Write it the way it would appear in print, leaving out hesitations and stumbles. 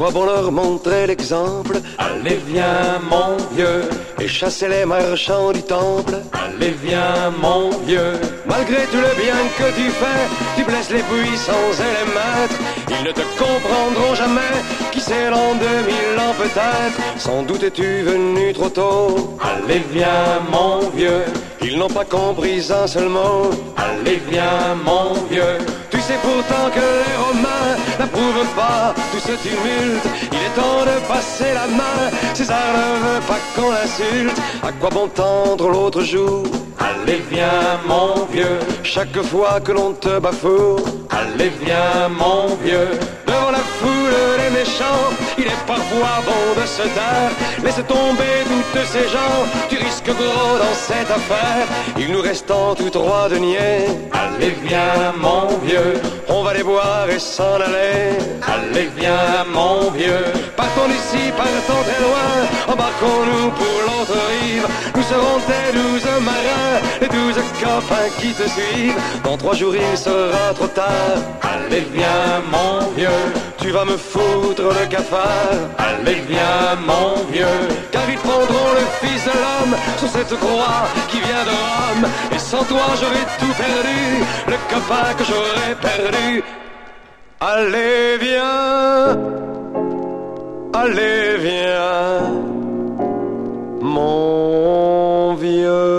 quoi bon leur montrer l'exemple? Allez viens mon vieux, Et chasser les marchands du temple? allez viens mon vieux. Malgré tout le bien que tu fais, tu blesses les puissants et les maîtres. Ils ne te comprendront jamais, qui sait l'an 2000 ans peut-être. Sans doute es-tu venu trop tôt. Allez viens mon vieux, Ils n'ont pas compris un seul mot. allez viens mon vieux. Tu sais pourtant que les Romains n'approuvent pas tout ce tumulte. Il est temps de passer la main, César ne veut pas qu'on l'insulte. À quoi bon tendre l'autre jour? Allez viens mon vieux, Chaque fois que l'on te bafoue. allez viens mon vieux. Devant la foule des méchants, il est parfois bon de se taire. Laisse tomber toutes ces gens, tu risques gros dans cette affaire. Il nous reste en tout droit de nier. Allez viens mon vieux, On va les boire et s'en aller. allez viens mon vieux. Partons d'ici, partons très loin, embarquons-nous pour l'autre rive. Nous serons tes 12 marins, les 12 copains qui te suivent. Dans 3 jours il sera trop tard. Allez viens mon vieux, Tu vas me foutre le cafard. allez viens mon vieux. Car ils prendront le fils de l'homme sur cette croix qui vient de Rome. Et sans toi j'aurais tout perdu, le copain que j'aurais perdu. Allez viens, allez viens, mon vieux.